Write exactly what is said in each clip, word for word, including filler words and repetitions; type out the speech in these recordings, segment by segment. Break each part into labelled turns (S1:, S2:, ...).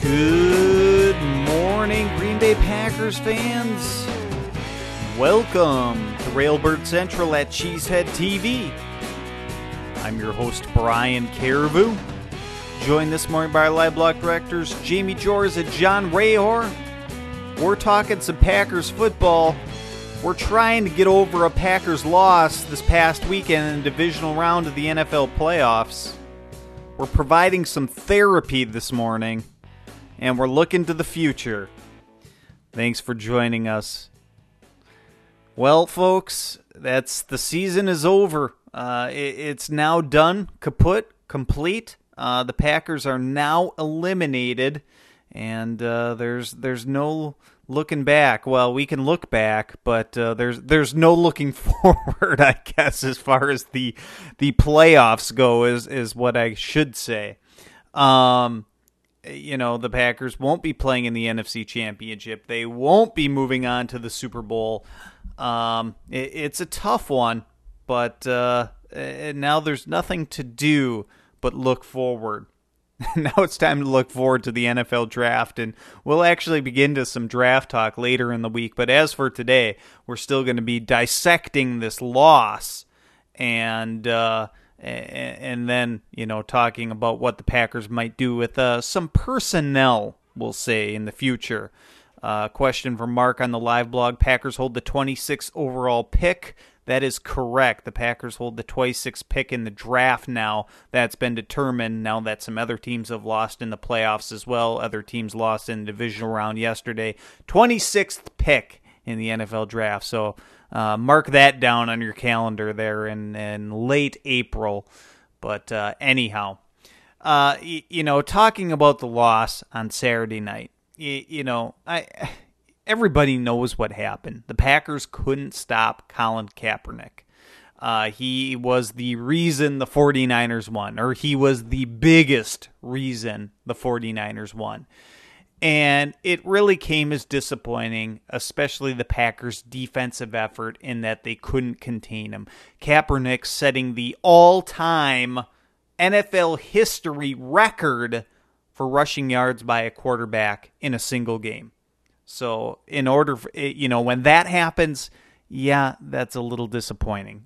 S1: Good morning, Green Bay Packers fans. Welcome to Railbird Central at Cheesehead T V. I'm your host, Brian Caribou. Joined this morning by our live block directors, Jamie Jors and John Rayhor. We're talking some Packers football. We're trying to get over a Packers loss this past weekend in the divisional round of the N F L playoffs. We're providing some therapy this morning, and we're looking to the future. Thanks for joining us. Well, folks, that's the season is over. Uh, it, it's now done, kaput, complete. Uh, the Packers are now eliminated, and uh, there's there's no looking back. Well, we can look back, but uh, there's there's no looking forward, I guess, as far as the the playoffs go, is is what I should say. Um, you know, the Packers won't be playing in the N F C Championship. They won't be moving on to the Super Bowl. Um, it, it's a tough one, but uh, now there's nothing to do but look forward. Now it's time to look forward to the N F L draft, and we'll actually begin to some draft talk later in the week. But as for today, we're still going to be dissecting this loss, and uh, and then, you know, talking about what the Packers might do with uh, some personnel, we'll say, in the future. Uh, question from Mark on the live blog: Packers hold the twenty-sixth overall pick. That is correct. The Packers hold the twenty-sixth pick in the draft now. That's been determined now that some other teams have lost in the playoffs as well. Other teams lost in the divisional round yesterday. twenty-sixth pick in the N F L draft. So uh, mark that down on your calendar there in, in late April. But uh, anyhow, uh, y- you know, talking about the loss on Saturday night, y- you know, I... Everybody knows what happened. The Packers couldn't stop Colin Kaepernick. Uh, he was the reason the 49ers won, or he was the biggest reason the 49ers won. And it really came as disappointing, especially the Packers' defensive effort, in that they couldn't contain him. Kaepernick setting the all-time N F L history record for rushing yards by a quarterback in a single game. So in order for, you know, when that happens, yeah, that's a little disappointing.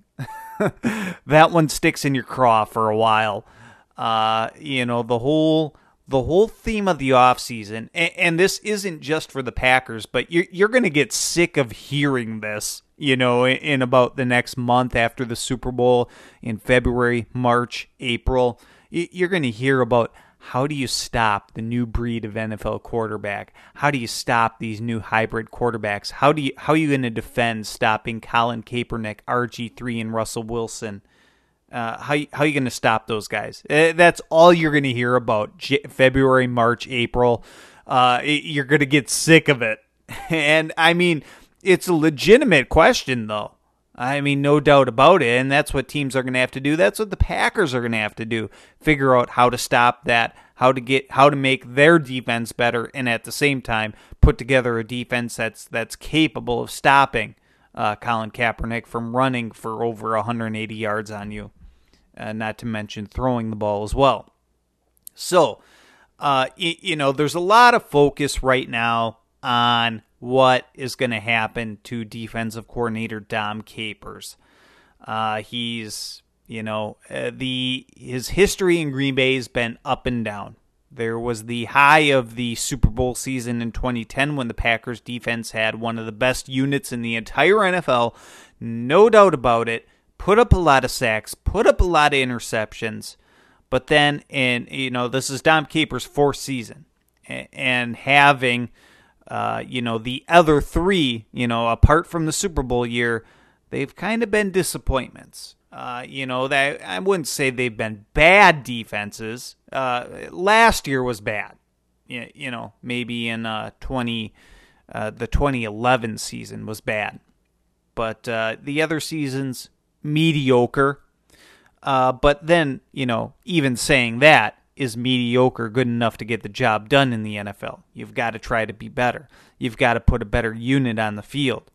S1: That one sticks in your craw for a while. Uh, you know, the whole the whole theme of the offseason, and, and this isn't just for the Packers, but you're, you're going to get sick of hearing this, you know, in, in about the next month after the Super Bowl in February, March, April. You're going to hear about, how do you stop the new breed of N F L quarterback? How do you stop these new hybrid quarterbacks? How do you how are you going to defend stopping Colin Kaepernick, R G three, and Russell Wilson? Uh, how how are you going to stop those guys? Uh, that's all you're going to hear about J- February, March, April. Uh, you're going to get sick of it, and I mean, it's a legitimate question, though. I mean, no doubt about it, and that's what teams are going to have to do. That's what the Packers are going to have to do. Figure out how to stop that, how to get, how to make their defense better, and at the same time, put together a defense that's that's capable of stopping uh, Colin Kaepernick from running for over one hundred eighty yards on you, uh, not to mention throwing the ball as well. So, uh, you, you know, there's a lot of focus right now on what is going to happen to defensive coordinator Dom Capers. Uh, he's, you know, uh, the his history in Green Bay has been up and down. There was the high of the Super Bowl season in twenty ten when the Packers defense had one of the best units in the entire N F L, no doubt about it. Put up a lot of sacks, put up a lot of interceptions, but then, in you know, this is Dom Capers' fourth season, and having Uh, you know, the other three, you know, apart from the Super Bowl year, they've kind of been disappointments. Uh, you know, that I wouldn't say they've been bad defenses. Uh, last year was bad. You, you know, maybe in uh, twenty, uh, the twenty eleven season was bad, but uh, the other seasons mediocre. Uh, but then, you know, even saying that, is mediocre good enough to get the job done in the N F L? You've got to try to be better. You've got to put a better unit on the field.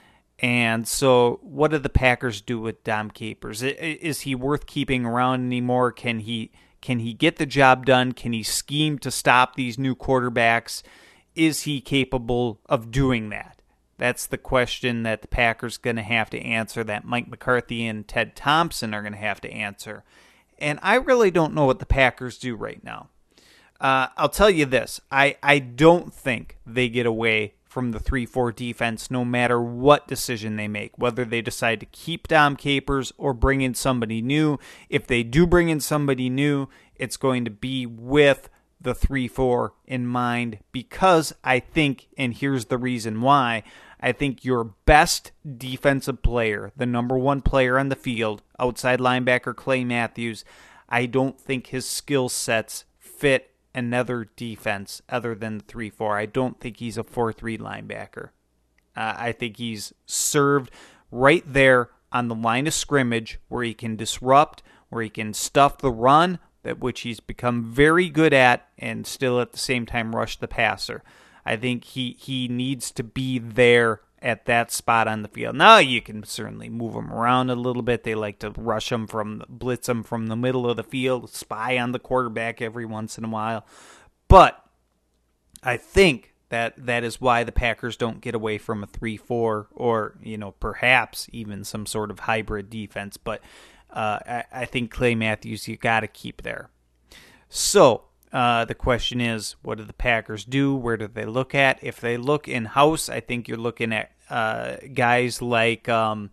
S1: And so what do the Packers do with Dom Capers? Is he worth keeping around anymore? Can he Can he get the job done? Can he scheme to stop these new quarterbacks? Is he capable of doing that? That's the question that the Packers are going to have to answer, that Mike McCarthy and Ted Thompson are going to have to answer. And I really don't know what the Packers do right now. Uh, I'll tell you this. I, I don't think they get away from the three four defense no matter what decision they make, whether they decide to keep Dom Capers or bring in somebody new. If they do bring in somebody new, it's going to be with the three four in mind, because I think, and here's the reason why, I think your best defensive player, the number one player on the field, outside linebacker Clay Matthews, I don't think his skill sets fit another defense other than the three four. I don't think he's a four three linebacker. Uh, I think he's served right there on the line of scrimmage where he can disrupt, where he can stuff the run, that which he's become very good at, and still at the same time rush the passer. I think he, he needs to be there at that spot on the field. Now you can certainly move him around a little bit. They like to rush him from, blitz him from the middle of the field, spy on the quarterback every once in a while. But I think that that is why the Packers don't get away from a three four or, you know, perhaps even some sort of hybrid defense. But uh, I, I think Clay Matthews you got to keep there. So Uh, the question is, what do the Packers do? Where do they look at? If they look in-house, I think you're looking at uh, guys like um,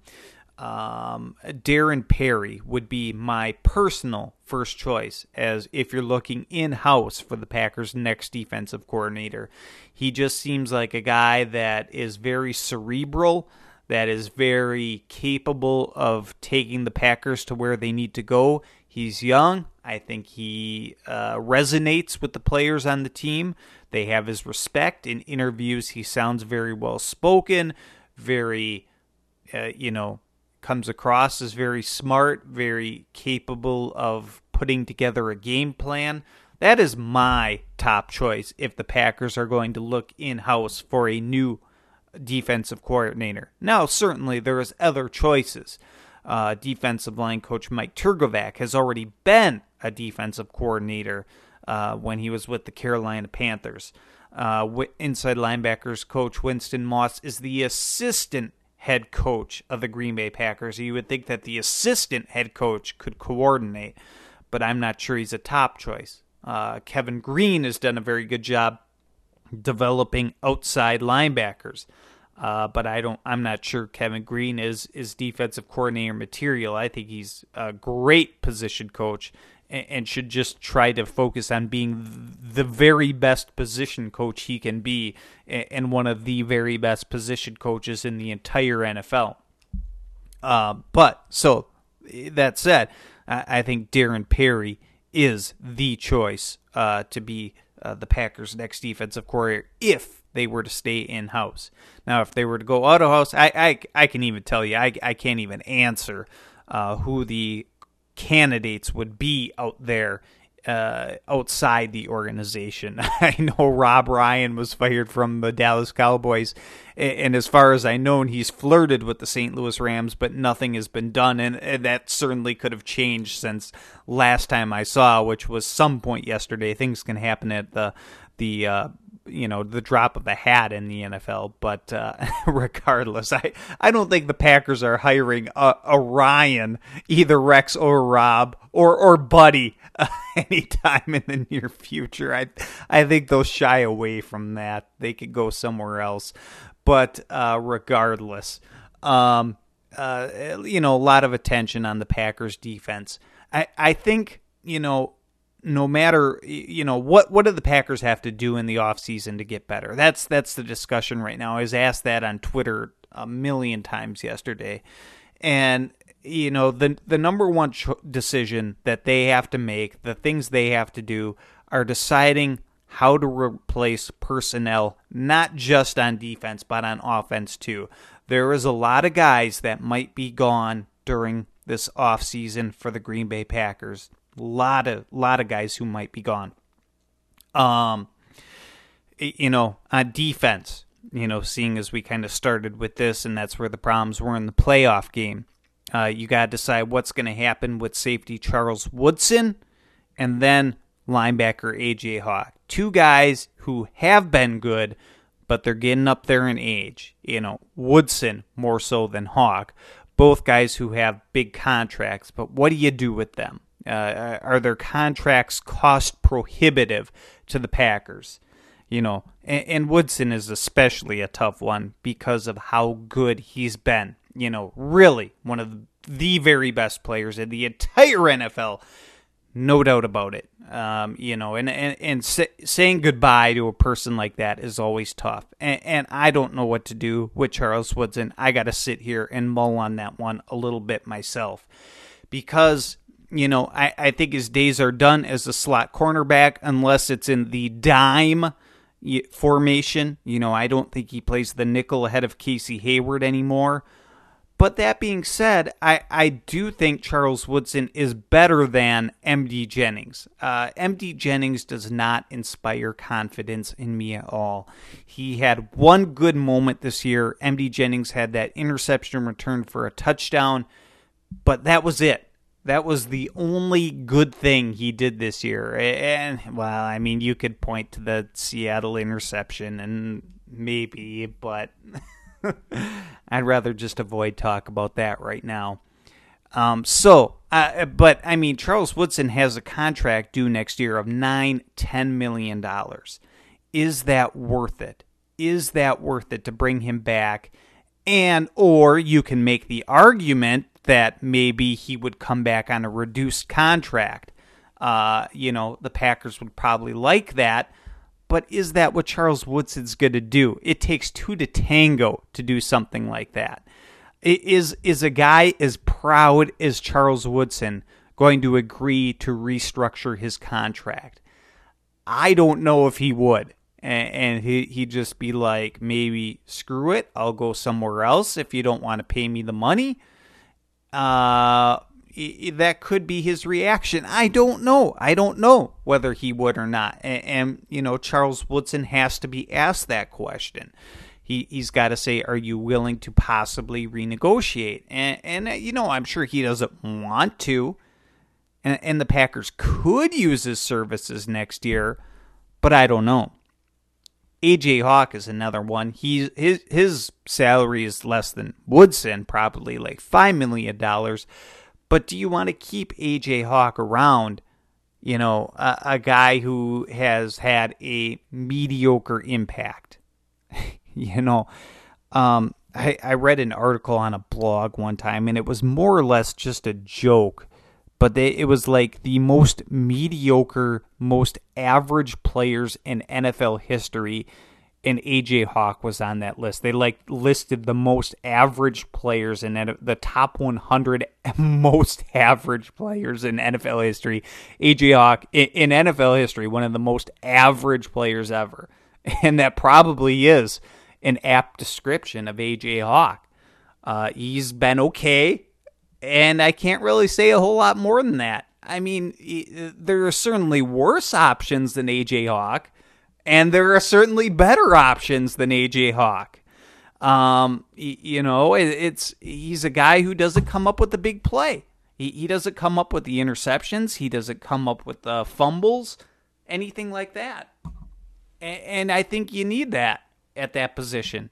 S1: um, Darren Perry would be my personal first choice, as if you're looking in-house for the Packers' next defensive coordinator. He just seems like a guy that is very cerebral, that is very capable of taking the Packers to where they need to go. He's young. I think he uh, resonates with the players on the team. They have his respect. In interviews, he sounds very well-spoken, very, uh, you know, comes across as very smart, very capable of putting together a game plan. That is my top choice if the Packers are going to look in-house for a new defensive coordinator. Now, certainly there is other choices. Uh, defensive line coach Mike Turgovac has already been a defensive coordinator uh, when he was with the Carolina Panthers. Uh, inside linebackers coach Winston Moss is the assistant head coach of the Green Bay Packers. You would think that the assistant head coach could coordinate, but I'm not sure he's a top choice. Uh, Kevin Green has done a very good job developing outside linebackers. Uh, but I don't. I'm not sure Kevin Green is is defensive coordinator material. I think he's a great position coach and, and should just try to focus on being the very best position coach he can be, and one of the very best position coaches in the entire N F L. Uh, but so that said, I, I think Darren Perry is the choice uh, to be uh, the Packers' next defensive coordinator if they were to stay in-house. Now, if they were to go out-of-house, I, I, I can even tell you, I, I can't even answer uh, who the candidates would be out there uh, outside the organization. I know Rob Ryan was fired from the Dallas Cowboys, and as far as I know, he's flirted with the Saint Louis Rams, but nothing has been done, and, and that certainly could have changed since last time I saw, which was some point yesterday. Things can happen at the the uh, you know, the drop of a hat in the N F L. But uh, regardless, I, I don't think the Packers are hiring a, a Ryan, either Rex or Rob or or Buddy, uh, anytime in the near future. I I think they'll shy away from that. They could go somewhere else. But uh, regardless, um, uh, you know, a lot of attention on the Packers defense. I, I think, you know, no matter, you know, what what do the Packers have to do in the offseason to get better? That's that's the discussion right now. I was asked that on Twitter a million times yesterday. And, you know, the the number one cho- decision that they have to make, the things they have to do, are deciding how to replace personnel, not just on defense, but on offense too. There is a lot of guys that might be gone during this offseason for the Green Bay Packers. A lot of, lot of guys who might be gone. Um, you know, on defense, you know, seeing as we kind of started with this, and that's where the problems were in the playoff game. Uh, you got to decide what's going to happen with safety Charles Woodson. and then linebacker A J Hawk. Two guys who have been good, but they're getting up there in age. You know, Woodson more so than Hawk. Both guys who have big contracts, but what do you do with them? Uh, are their contracts cost prohibitive to the Packers? You know, and, and Woodson is especially a tough one because of how good he's been. You know, really one of the, the very best players in the entire N F L. No doubt about it. Um, you know, and, and, and say, saying goodbye to a person like that is always tough. And, and I don't know what to do with Charles Woodson. I got to sit here and mull on that one a little bit myself. Because, you know, I, I think his days are done as a slot cornerback unless it's in the dime formation. You know, I don't think he plays the nickel ahead of Casey Hayward anymore. But that being said, I, I do think Charles Woodson is better than M D Jennings. Uh, M D Jennings does not inspire confidence in me at all. He had one good moment this year. M D Jennings had that interception return for a touchdown, but that was it. That was the only good thing he did this year. And, well, I mean, you could point to the Seattle interception and maybe, but... I'd rather just avoid talk about that right now. Um, so, uh, but I mean, Charles Woodson has a contract due next year of nine, ten million dollars. Is that worth it? Is that worth it to bring him back? And or you can make the argument that maybe he would come back on a reduced contract. Uh, you know, the Packers would probably like that. But is that what Charles Woodson's going to do? It takes two to tango to do something like that. Is, is a guy as proud as Charles Woodson going to agree to restructure his contract? I don't know if he would. And, and he, he'd just be like, maybe screw it. I'll go somewhere else if you don't want to pay me the money. Uh... That could be his reaction. I don't know. I don't know whether he would or not. And, and you know, Charles Woodson has to be asked that question. He, he's got to say, are you willing to possibly renegotiate? And, and you know, I'm sure he doesn't want to. And, and the Packers could use his services next year, but I don't know. A J Hawk is another one. He, his, his salary is less than Woodson, probably like five million dollars. But do you want to keep A J Hawk around, you know, a, a guy who has had a mediocre impact? you know, um, I, I read an article on a blog one time, and it was more or less just a joke. But they, it was like the most mediocre, most average players in N F L history, and A J Hawk was on that list. They like listed the most average players in the top one hundred most average players in N F L history. A J Hawk in N F L history, one of the most average players ever, and that probably is an apt description of A J Hawk. Uh, he's been okay, and I can't really say a whole lot more than that. I mean, there are certainly worse options than A J Hawk. And there are certainly better options than A J Hawk. Um, you know, it's he's a guy who doesn't come up with the big play. He he doesn't come up with the interceptions. He doesn't come up with the fumbles, anything like that. And, and I think you need that at that position.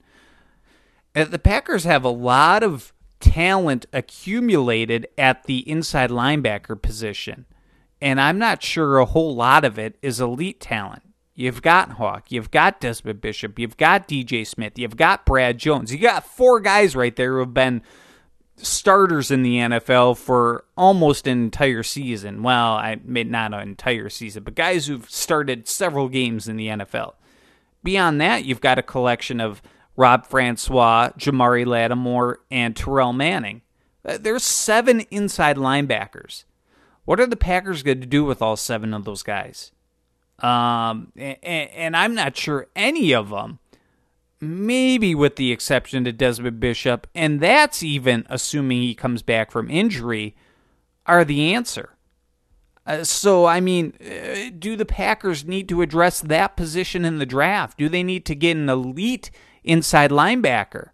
S1: The Packers have a lot of talent accumulated at the inside linebacker position. And I'm not sure a whole lot of it is elite talent. You've got Hawk, you've got Desmond Bishop, you've got D J Smith, you've got Brad Jones. You got four guys right there who have been starters in the N F L for almost an entire season. Well, I mean, not an entire season, but guys who've started several games in the N F L. Beyond that, you've got a collection of Rob Francois, Jamari Lattimore, and Terrell Manning. There's seven inside linebackers. What are the Packers going to do with all seven of those guys? Um, and, and I'm not sure any of them, maybe with the exception to Desmond Bishop, and that's even assuming he comes back from injury, are the answer. Uh, so, I mean, uh, do the Packers need to address that position in the draft? Do they need to get an elite inside linebacker?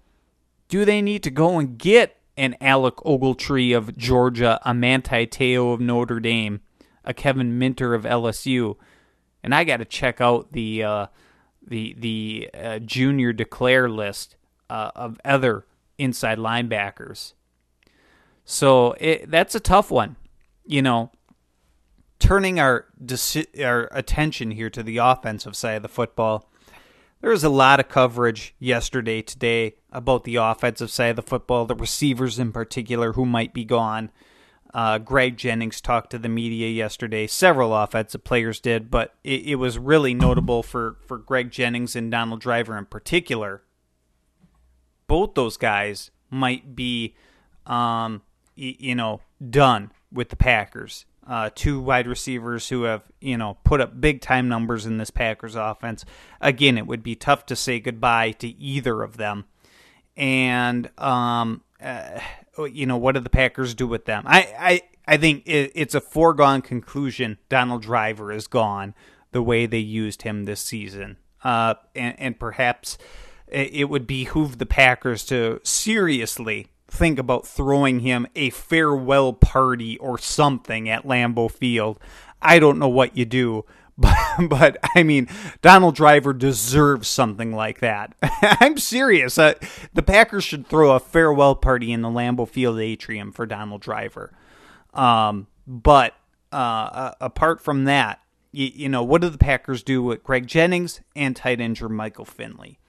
S1: Do they need to go and get an Alec Ogletree of Georgia, a Manti Te'o of Notre Dame, a Kevin Minter of L S U, and I got to check out the uh, the the uh, junior declare list uh, of other inside linebackers. So it, that's a tough one, you know. Turning our deci- our attention here to the offensive side of the football, there was a lot of coverage yesterday, today, about the offensive side of the football, the receivers in particular who might be gone. Uh, Greg Jennings talked to the media yesterday. Several offensive players did, but it, it was really notable for, for Greg Jennings and Donald Driver in particular. Both those guys might be, um, y- you know, done with the Packers. Uh, two wide receivers who have, you know, put up big-time numbers in this Packers offense. Again, it would be tough to say goodbye to either of them. And, um, uh, you know, what do the Packers do with them? I, I, I think it, it's a foregone conclusion Donald Driver is gone the way they used him this season. Uh, and, and perhaps it would behoove the Packers to seriously think about throwing him a farewell party or something at Lambeau Field. I don't know what you do, but, but I mean, Donald Driver deserves something like that. I'm serious. Uh, the Packers should throw a farewell party in the Lambeau Field atrium for Donald Driver. Um, but uh, apart from that, you, you know, what do the Packers do with Greg Jennings and tight end Jermichael Finley?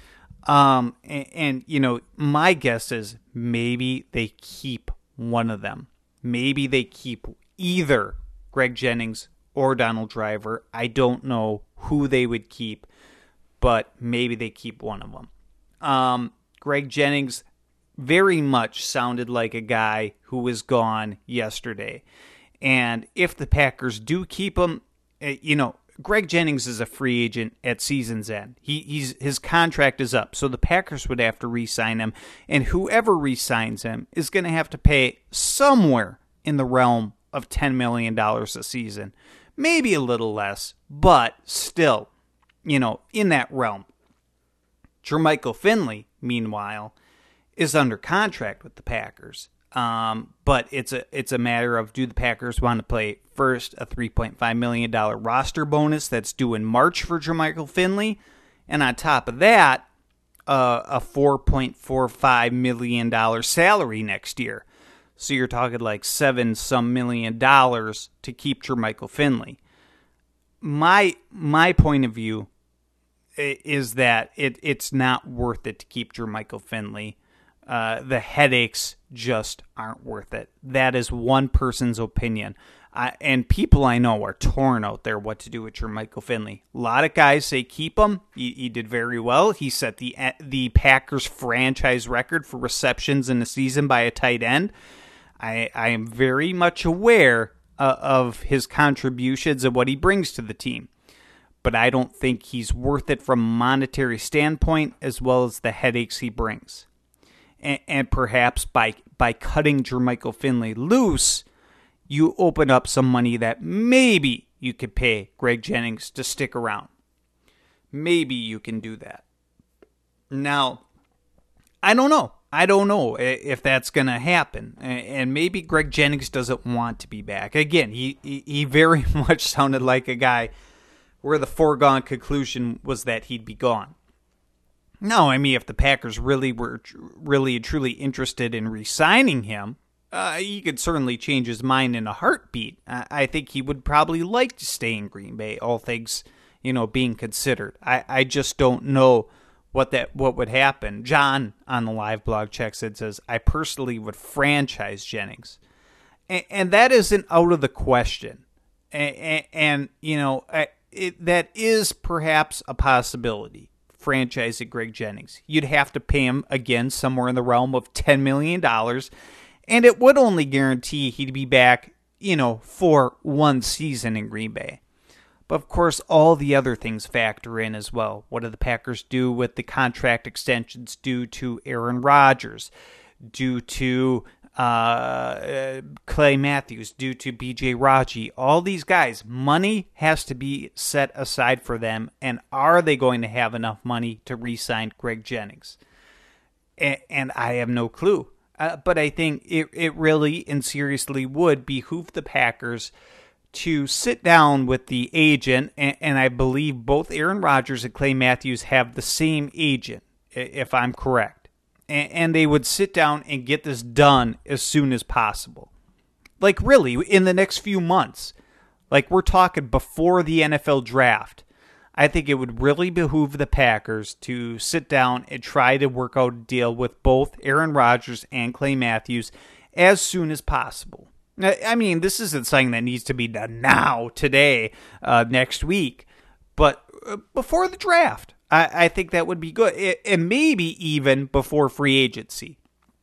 S1: Um, and, and, you know, my guess is maybe they keep one of them. Maybe they keep either Greg Jennings or Donald Driver. I don't know who they would keep, but maybe they keep one of them. Um, Greg Jennings very much sounded like a guy who was gone yesterday. And if the Packers do keep him, you know, Greg Jennings is a free agent at season's end. He, he's his contract is up, so the Packers would have to re-sign him, and whoever re-signs him is going to have to pay somewhere in the realm of ten million dollars a season. Maybe a little less, but still, you know, in that realm. Jermichael Finley, meanwhile, is under contract with the Packers. Um, but it's a it's a matter of, do the Packers want to play first a three point five million dollars roster bonus that's due in March for Jermichael Finley, and on top of that, uh, a four point four five million dollars salary next year. So you're talking like seven some million dollars to keep Jermichael Finley. My my point of view is that it it's not worth it to keep Jermichael Finley. Uh, the headaches just aren't worth it. That is one person's opinion. I, and people I know are torn out there what to do with Jermichael Finley. A lot of guys say keep him. He, he did very well. He set the the Packers franchise record for receptions in a season by a tight end. I, I am very much aware uh, of his contributions and what he brings to the team. But I don't think he's worth it from a monetary standpoint, as well as the headaches he brings. And perhaps by by cutting Jermichael Finley loose, you open up some money that maybe you could pay Greg Jennings to stick around. Maybe you can do that. Now, I don't know. I don't know if that's going to happen. And maybe Greg Jennings doesn't want to be back. Again, he, he very much sounded like a guy where the foregone conclusion was that he'd be gone. No, I mean, if the Packers really were really truly interested in re-signing him, uh, he could certainly change his mind in a heartbeat. I, I think he would probably like to stay in Green Bay, all things, you know, being considered. I, I just don't know what that what would happen. John on the live blog check said says, I personally would franchise Jennings. And, and that isn't out of the question. And, and, and you know, it, that is perhaps a possibility. Franchising Greg Jennings. You'd have to pay him, again, somewhere in the realm of ten million dollars, and it would only guarantee he'd be back, you know, for one season in Green Bay. But, of course, all the other things factor in as well. What do the Packers do with the contract extensions due to Aaron Rodgers, due to uh, Clay Matthews, due to B J Raji? All these guys, money has to be set aside for them, and are they going to have enough money to re-sign Greg Jennings? And, and I have no clue. Uh, but I think it, it really and seriously would behoove the Packers to sit down with the agent, and, and I believe both Aaron Rodgers and Clay Matthews have the same agent, if I'm correct. And, and they would sit down and get this done as soon as possible. Like, really, in the next few months. Like, we're talking before the N F L draft. I think it would really behoove the Packers to sit down and try to work out a deal with both Aaron Rodgers and Clay Matthews as soon as possible. I mean, this isn't something that needs to be done now, today, uh, next week, but before the draft. I, I think that would be good. And maybe even before free agency.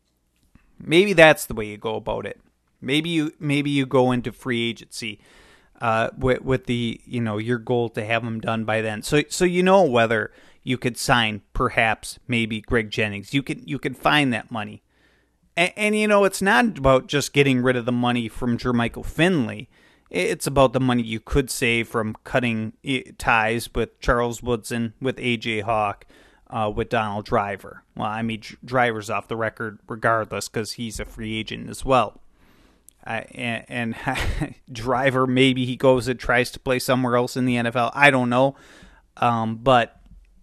S1: Maybe that's the way you go about it. Maybe you maybe you go into free agency Uh, with, with the, you know, your goal to have them done by then. So so you know whether you could sign perhaps maybe Greg Jennings. You can you can find that money. And, and you know, it's not about just getting rid of the money from Jermichael Finley. It's about the money you could save from cutting ties with Charles Woodson, with A J Hawk, uh, with Donald Driver. Well, I mean, Driver's off the record regardless because he's a free agent as well. Uh, and, and Driver, maybe he goes and tries to play somewhere else in the N F L. I don't know. Um, but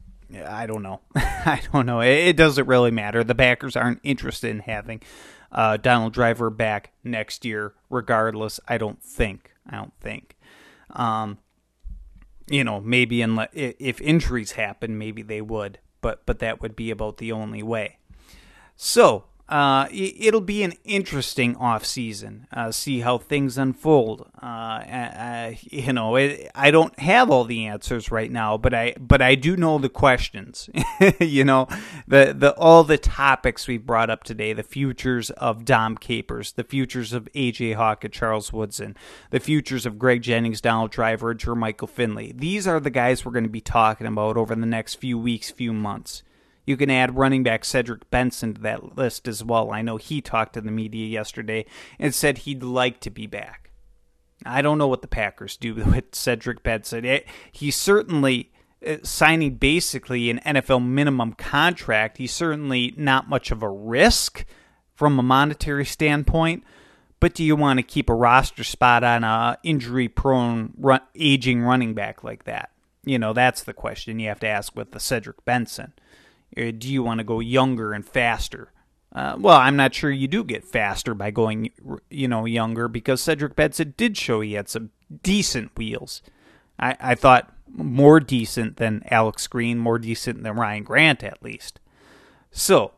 S1: I don't know. I don't know. It, it doesn't really matter. The Packers aren't interested in having uh, Donald Driver back next year, regardless. I don't think. I don't think. Um, you know, maybe unless, if injuries happen, maybe they would. But, but that would be about the only way. So, Uh, it'll be an interesting offseason, uh, see how things unfold. Uh, uh, you know, it, I don't have all the answers right now, but I but I do know the questions. you know, the the all the topics we've brought up today, the futures of Dom Capers, the futures of A J Hawk and Charles Woodson, the futures of Greg Jennings, Donald Driver, and Jermichael Finley. These are the guys we're going to be talking about over the next few weeks, few months. You can add running back Cedric Benson to that list as well. I know he talked to the media yesterday and said he'd like to be back. I don't know what the Packers do with Cedric Benson. It, he's certainly uh, signing basically an N F L minimum contract. He's certainly not much of a risk from a monetary standpoint. But do you want to keep a roster spot on a injury-prone, run, aging running back like that? You know, that's the question you have to ask with the Cedric Benson. Do you want to go younger and faster? Uh, well, I'm not sure you do get faster by going, you know, younger because Cedric Benson did show he had some decent wheels. I, I thought more decent than Alex Green, more decent than Ryan Grant at least. So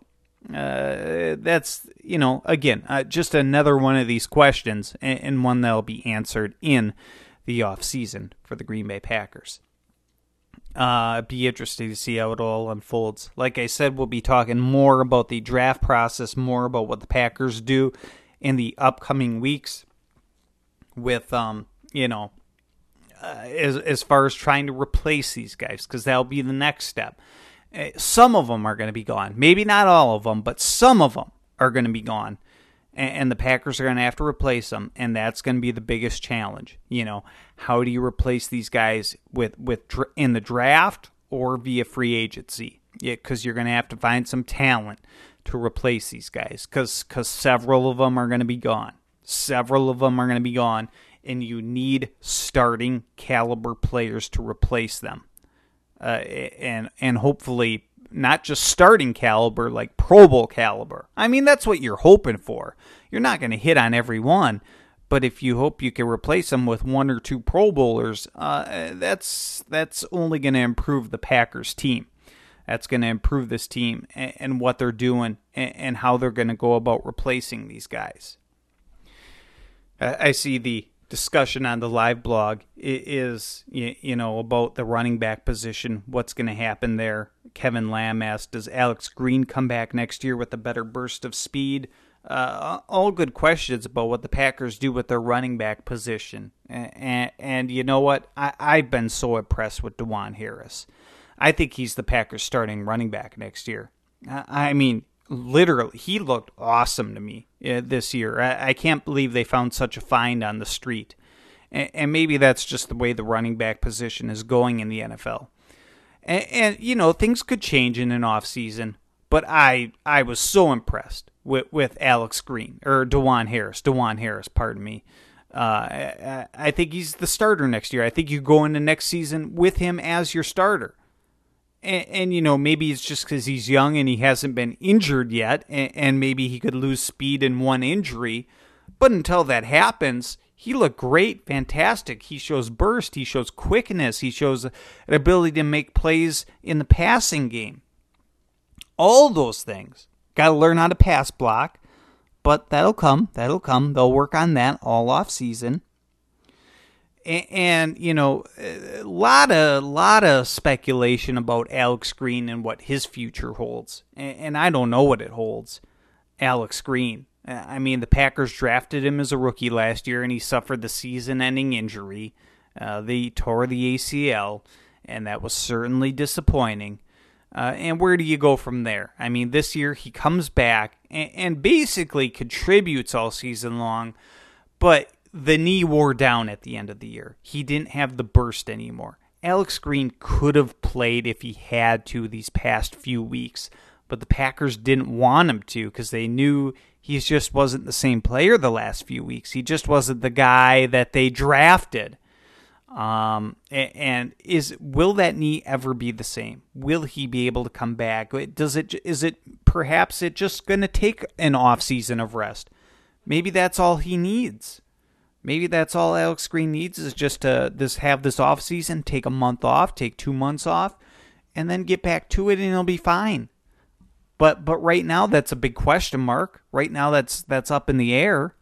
S1: uh, that's, you know, again, uh, just another one of these questions and, and one that'll be answered in the offseason for the Green Bay Packers. Uh, be interesting to see how it all unfolds. Like I said, we'll be talking more about the draft process, more about what the Packers do in the upcoming weeks with, um, you know, uh, as, as far as trying to replace these guys, because that'll be the next step. Uh, some of them are going to be gone. Maybe not all of them, but some of them are going to be gone. And the Packers are going to have to replace them, and that's going to be the biggest challenge. You know, how do you replace these guys with with in the draft or via free agency? Yeah, because you're going to have to find some talent to replace these guys, because because several of them are going to be gone. Several of them are going to be gone, and you need starting caliber players to replace them, uh, and and hopefully. Not just starting caliber, like Pro Bowl caliber. I mean, that's what you're hoping for. You're not going to hit on every one, but if you hope you can replace them with one or two Pro Bowlers, uh, that's that's only going to improve the Packers team. That's going to improve this team and, and what they're doing and, and how they're going to go about replacing these guys. Uh, I see the discussion on the live blog is, you know, about the running back position, what's going to happen there. Kevin Lamb asked, does Alex Green come back next year with a better burst of speed? Uh, all good questions about what the Packers do with their running back position. And, and you know what? I, I've been so impressed with DeJuan Harris. I think he's the Packers starting running back next year. I mean, literally, he looked awesome to me uh, this year. I, I can't believe they found such a find on the street. And, and maybe that's just the way the running back position is going in the N F L. And, and you know, things could change in an offseason, but I I was so impressed with, with Alex Green, or DeJuan Harris, DeJuan Harris, pardon me. Uh, I, I think he's the starter next year. I think you go into next season with him as your starter. And, and you know, maybe it's just because he's young and he hasn't been injured yet, and, and maybe he could lose speed in one injury. But until that happens, he looked great, fantastic. He shows burst, he shows quickness, he shows an ability to make plays in the passing game. All those things. Got to learn how to pass block. But that'll come. That'll come. They'll work on that all off season. And, and you know, a lot of lot of speculation about Alex Green and what his future holds. And, and I don't know what it holds. Alex Green. I mean, the Packers drafted him as a rookie last year, and he suffered the season-ending injury. Uh, they tore the A C L, and that was certainly disappointing. Uh, and where do you go from there? I mean, this year he comes back and, and basically contributes all season long, but the knee wore down at the end of the year. He didn't have the burst anymore. Alex Green could have played if he had to these past few weeks, but the Packers didn't want him to because they knew he just wasn't the same player the last few weeks. He just wasn't the guy that they drafted. Um, and is will that knee ever be the same? Will he be able to come back? Does it? Is it perhaps it just going to take an off season of rest? Maybe that's all he needs. Maybe that's all Alex Green needs is just to this have this off season, take a month off, take two months off, and then get back to it, and he'll be fine. But but right now that's a big question mark. Right now that's that's up in the air.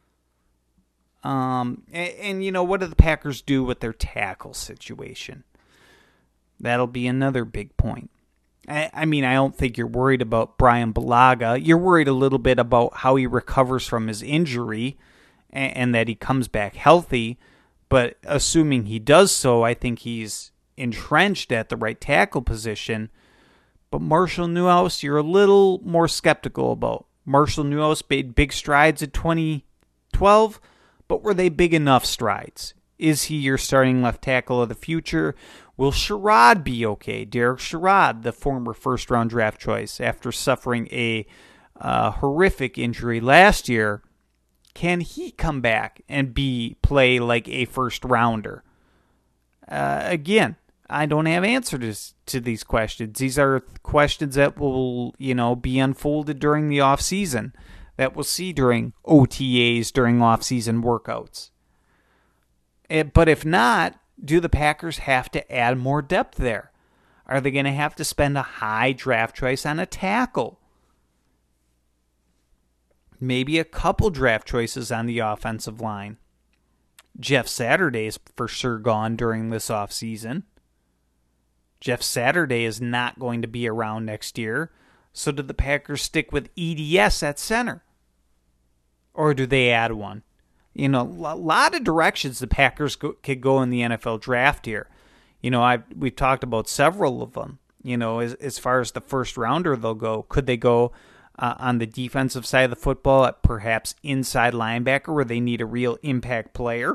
S1: Um, and, and, you know, what do the Packers do with their tackle situation? That'll be another big point. I, I mean, I don't think you're worried about Brian Bulaga. You're worried a little bit about how he recovers from his injury and, and that he comes back healthy. But assuming he does so, I think he's entrenched at the right tackle position. But Marshall Newhouse, you're a little more skeptical about. Marshall Newhouse made big strides in twenty twelve. But were they big enough strides? Is he your starting left tackle of the future? Will Sherrod be okay? Derek Sherrod, the former first-round draft choice, after suffering a uh, horrific injury last year, can he come back and be play like a first-rounder? Uh, again, I don't have answers to these questions. These are questions that will, you know, be unfolded during the off season. That we'll see during O T As, during off-season workouts. But if not, do the Packers have to add more depth there? Are they going to have to spend a high draft choice on a tackle? Maybe a couple draft choices on the offensive line. Jeff Saturday is for sure gone during this offseason. Jeff Saturday is not going to be around next year. So do the Packers stick with E D S at center? Or do they add one? You know, a lot of directions the Packers go, could go in the N F L draft here. You know, I've, we've talked about several of them. You know, as, as far as the first rounder they'll go. Could they go uh, on the defensive side of the football at perhaps inside linebacker where they need a real impact player?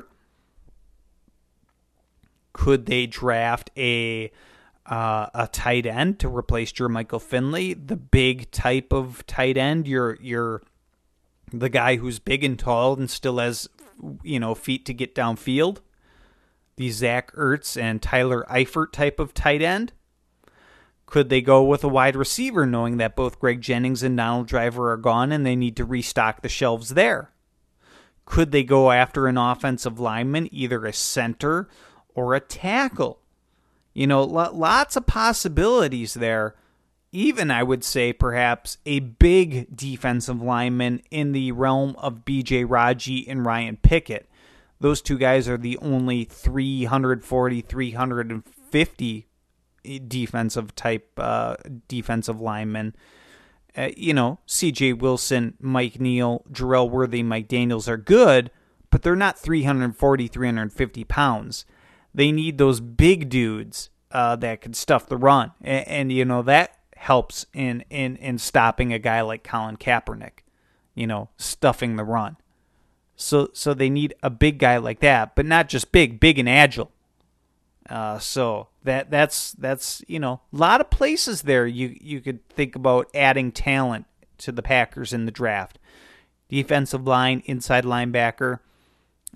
S1: Could they draft a... Uh, a tight end to replace Jermichael Finley, the big type of tight end. You're you're the guy who's big and tall and still has, you know, feet to get downfield. The Zach Ertz and Tyler Eifert type of tight end. Could they go with a wide receiver, knowing that both Greg Jennings and Donald Driver are gone and they need to restock the shelves there? Could they go after an offensive lineman, either a center or a tackle? You know, lots of possibilities there. Even, I would say, perhaps a big defensive lineman in the realm of B J Raji and Ryan Pickett. Those two guys are the only three forty, three fifty defensive type uh, defensive linemen. Uh, you know, C J Wilson, Mike Neal, Jarrell Worthy, Mike Daniels are good, but they're not three forty, three fifty pounds. They need those big dudes uh, that can stuff the run. And, and, you know, that helps in, in, in stopping a guy like Colin Kaepernick, you know, stuffing the run. So so they need a big guy like that, but not just big, big and agile. Uh, so that that's, that's you know, a lot of places there you, you could think about adding talent to the Packers in the draft. Defensive line, inside linebacker.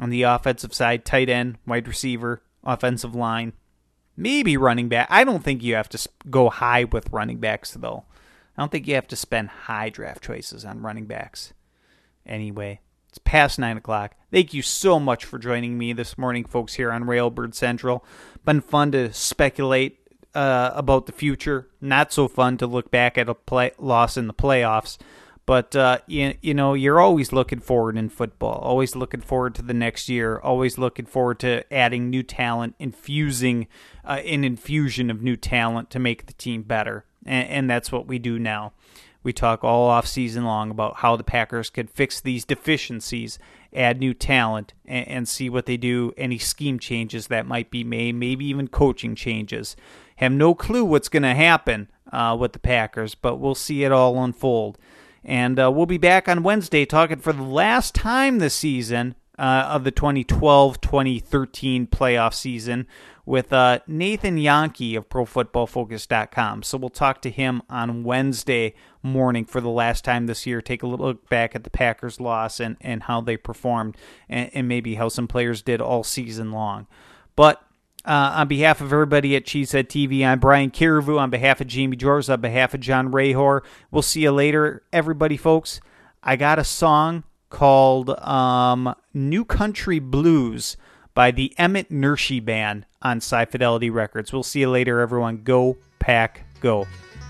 S1: On the offensive side, tight end, wide receiver, offensive line, maybe running back. I don't think you have to go high with running backs, though. I don't think you have to spend high draft choices on running backs. Anyway, it's past nine o'clock. Thank you so much for joining me this morning, folks, here on Railbird Central. Been fun to speculate uh, about the future. Not so fun to look back at a play- loss in the playoffs. But, uh, you, you know, you're always looking forward in football, always looking forward to the next year, always looking forward to adding new talent, infusing uh, an infusion of new talent to make the team better. And, and that's what we do now. We talk all off season long about how the Packers could fix these deficiencies, add new talent, and, and see what they do, any scheme changes that might be made, maybe even coaching changes. Have no clue what's going to happen uh, with the Packers, but we'll see it all unfold. And uh, we'll be back on Wednesday talking for the last time this season uh, of the twenty twelve twenty thirteen playoff season with uh, Nathan Yankee of Pro Football Focus dot com. So we'll talk to him on Wednesday morning for the last time this year, take a look back at the Packers' loss and, and how they performed and, and maybe how some players did all season long. But Uh, on behalf of everybody at Cheesehead T V, I'm Brian Carriveau. On behalf of Jamie George, on behalf of John Rahor, we'll see you later, everybody, folks. I got a song called um, New Country Blues by the Emmett Nershi Band on Sci Fidelity Records. We'll see you later, everyone. Go, Pack, go.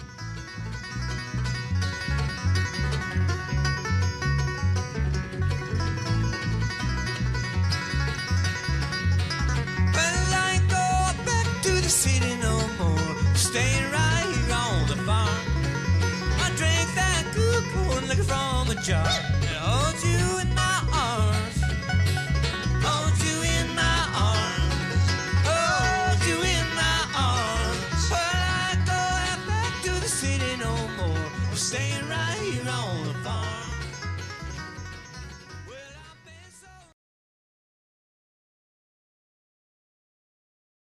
S2: City no more, staying right here on the farm. I drink that good corn liquor from a jar and hold you in my arms, hold you in my arms, hold you in my arms. Well, I go out back to the city no more, staying right here on the farm.